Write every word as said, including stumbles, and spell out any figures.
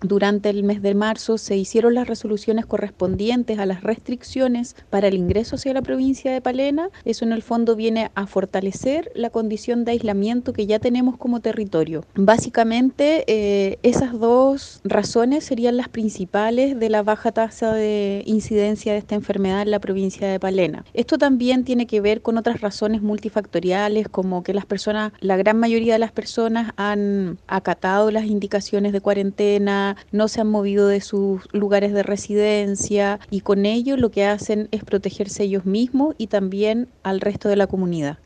Durante el mes de marzo se hicieron las resoluciones correspondientes a las restricciones para el ingreso hacia la provincia de Palena. Eso en el fondo viene a fortalecer la condición de aislamiento que ya tenemos como territorio. Básicamente, eh, esas dos razones serían las principales de la baja tasa de incidencia de esta enfermedad en la provincia de Palena. Esto también tiene que ver con otras razones multifactoriales, como que las personas, la gran mayoría de las personas han acatado las indicaciones de cuarentena, no se han movido de sus lugares de residencia y con ello lo que hacen es protegerse ellos mismos y también al resto de la comunidad.